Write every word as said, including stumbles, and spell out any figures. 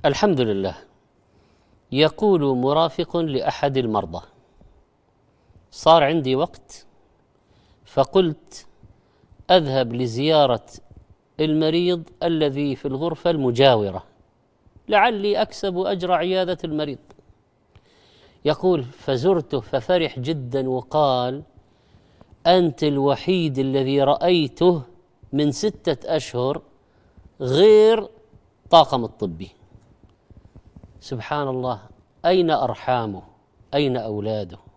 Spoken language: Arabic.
الحمد لله. يقول مرافق لأحد المرضى: صار عندي وقت فقلت أذهب لزيارة المريض الذي في الغرفة المجاورة لعلي أكسب أجر عيادة المريض. يقول: فزرته ففرح جدا وقال: أنت الوحيد الذي رأيته من ستة أشهر غير طاقم الطبي. سبحان الله، أين أرحامه؟ أين أولاده؟